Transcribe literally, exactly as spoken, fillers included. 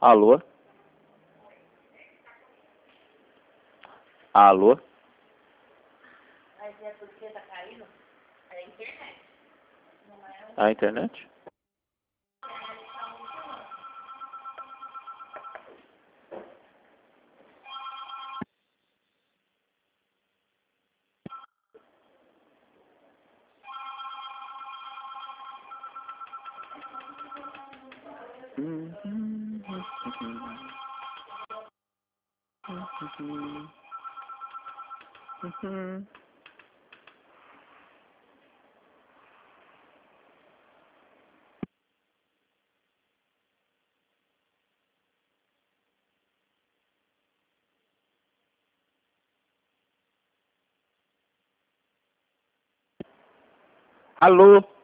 Alô? Alô? Mas é porque tá caindo? É a internet. Não é A internet? Alô?